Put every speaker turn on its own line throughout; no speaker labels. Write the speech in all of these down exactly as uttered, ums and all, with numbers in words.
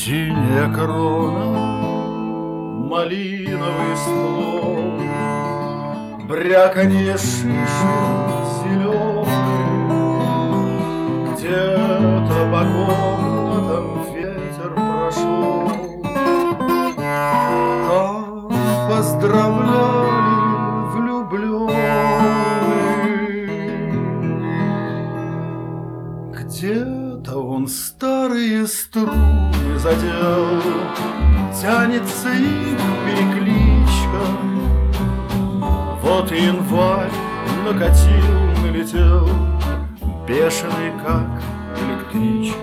Синяя крона, малиновый ствол, бряканье шишек зеленых. Где-то по комнатам ветер прошел. Там поздравляли влюбленных. Где-то он старые струны задел, тянется их перекличка. Вот и январь накатил, налетел, бешеный, как электричка.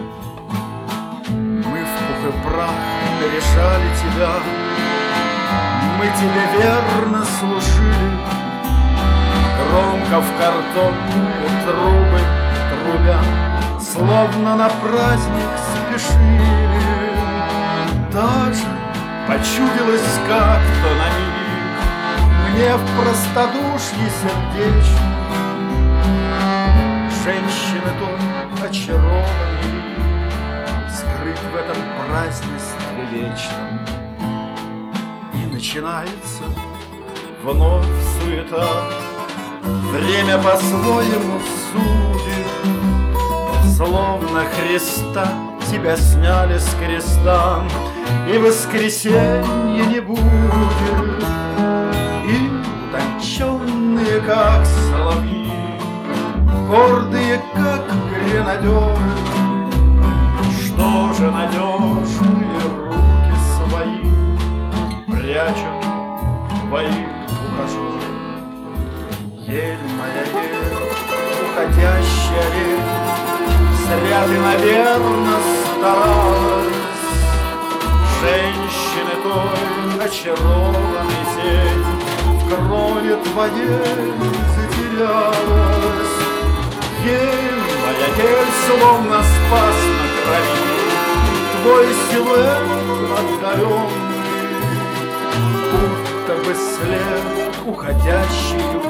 Мы в пух и прах решали тебя, мы тебе верно служили. Громко в картонные трубы трубя, словно на праздник спешили. Даже почудилось как-то на миг мне в простодушье сердечном. Женщины той очарованные, скрыт в этом празднестве вечном. И начинается вновь суета, время по-своему судит. Словно Христа тебя сняли с креста, и воскресенья не будет. И утонченные, как соловьи, гордые, как гренадеры, что же надежные руки свои прячут твои ухажеры. Ель моя, ель, уходящая ель, зря ты, наверно, старалась. Женщины той очарованной тень в крови твоей затерялась. Ель моя, ель, словно спас на крови твой силуэт отдаленный, будто бы след уходящей